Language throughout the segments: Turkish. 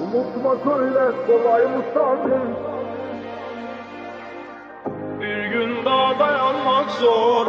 Unutmak öyle kolay mı sandın? Bir gün daha dayanmak zor.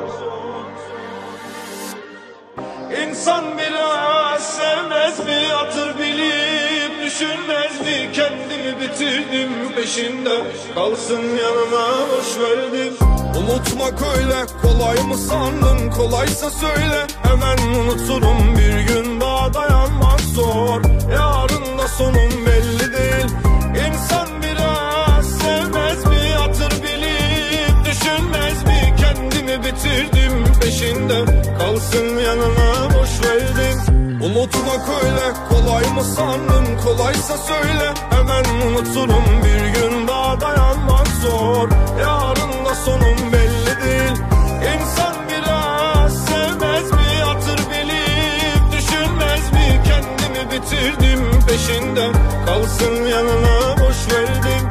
İnsan biraz sevmez mi? Hatır bilip düşünmez mi? Kendimi bitirdim peşinde, kalsın yanına boş verdim. Unutmak öyle kolay mı sandın? Kolaysa söyle hemen unuturum. Bir gün daha dayanmak zor. Yarın da sonum belli değil. İnsan biraz sevmez mi? Hatır bilip düşünmez mi? Kendimi bitirdim peşinde, kalsın yanına boş verdim. Unutmak öyle kolay mı sandın? Kolaysa söyle hemen unuturum. Bir gün daha dayanmak zor. Yarın da sonum belli değil. İnsan biraz sevmez mi? Hatır bilip düşünmez mi? Kendimi bitirdim peşinde, kalsın yanına boş verdim.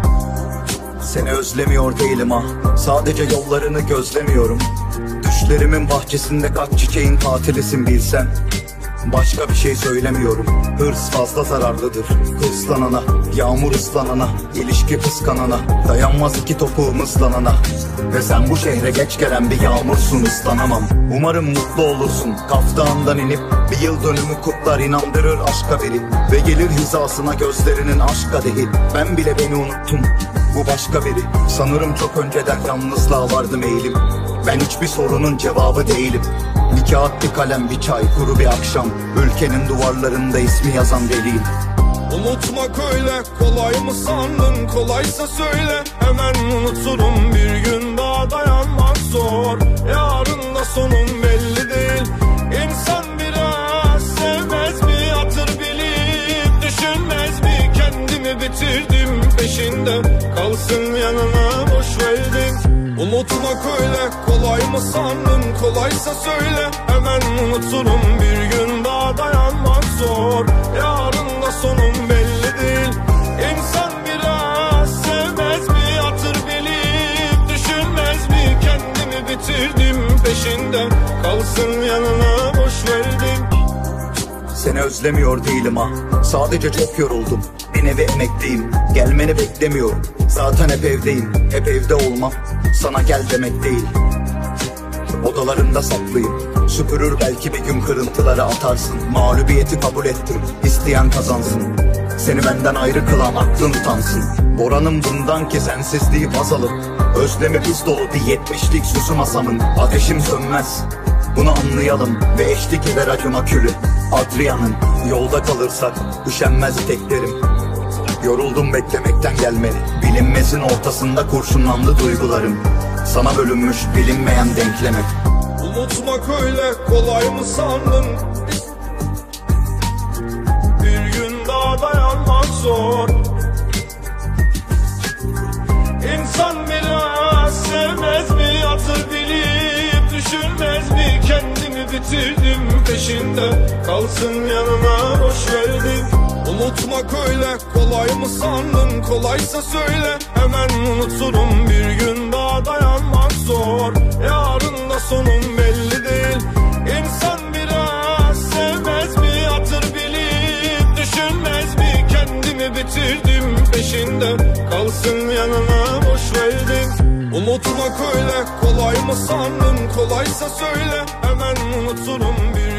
Seni özlemiyor değilim ha, sadece yollarını gözlemiyorum. Düşlerimin bahçesinde kaç çiçeğin katilisin bilsen. Başka bir şey söylemiyorum. Hırs fazla zararlıdır hırslanana, yağmur ıslanana, ilişki kıskanana, dayanmaz iki topuğum ıslanana. Ve sen bu şehre geç gelen bir yağmursun, ıslanamam. Umarım mutlu olursun, kaftağından inip bir yıl dönümü kutlar, inandırır aşka biri. Ve gelir hizasına gözlerinin aşk kadehi. Ben bile beni unuttum, bu başka biri. Sanırım çok önceden yalnızlığa vardım eğilim. Ben hiçbir sorunun cevabı değilim. Bir kağıt, bir kalem, bir çay, kuru bir akşam. Ülkenin duvarlarında ismi yazan deliyim. Unutmak öyle kolay mı sandın? Kolaysa söyle hemen unuturum. Bir gün daha dayanmak zor. Yarın da sonum belli değil. İnsan biraz sevmez mi? Hatır bilip düşünmez mi? Kendimi bitirdim peşinde, kalsın yanına boş verdim. Unutmak öyle kolay mı sandın? Kolaysa söyle hemen unuturum. Bir gün daha dayanmak zor. Yarın da sonum belli değil. İnsan biraz sevmez mi? Hatır bilip düşünmez mi? Kendimi bitirdim peşinde, kalsın yanına boş verdim. Seni özlemiyor değilim ha, sadece çok yoruldum. Bir nevi emekliyim, gelmeni beklemiyorum. Zaten hep evdeyim, hep evde olmam sana gel demek değil. Odalarında saklıyım, süpürür belki bir gün kırıntıları atarsın. Mağlubiyeti kabul ettim, isteyen kazansın. Seni benden ayrı kılan aklın utansın. Boranım bundan ki sensizliği baz alıp özlemi biz dolu bir 70'lik süsü masamın. Ateşim sönmez, bunu anlayalım ve eşlik eder acıma külü. Adrian'ın yolda kalırsak üşenmez teklerim. Yoruldum beklemekten gelmeli. Bilinmezin ortasında kurşunlandı duygularım. Sana bölünmüş bilinmeyen denklemek. Unutmak öyle kolay mı sandın? Bir gün daha dayanmak zor. İnsan biraz sevmez mi? Hatır bilip düşünmez mi? Kendimi bitirdim peşinde, kalsın yanına boş verdim. Unutmak öyle kolay mı sandın? Kolaysa söyle hemen unuturum. Bir gün daha dayanmak zor. Yarın da sonum belli değil. İnsan biraz sevmez mi? Hatır bilip düşünmez mi? Kendimi bitirdim peşinde, kalsın yanına boş verdim. Unutmak öyle kolay mı sandın? Kolaysa söyle hemen unuturum.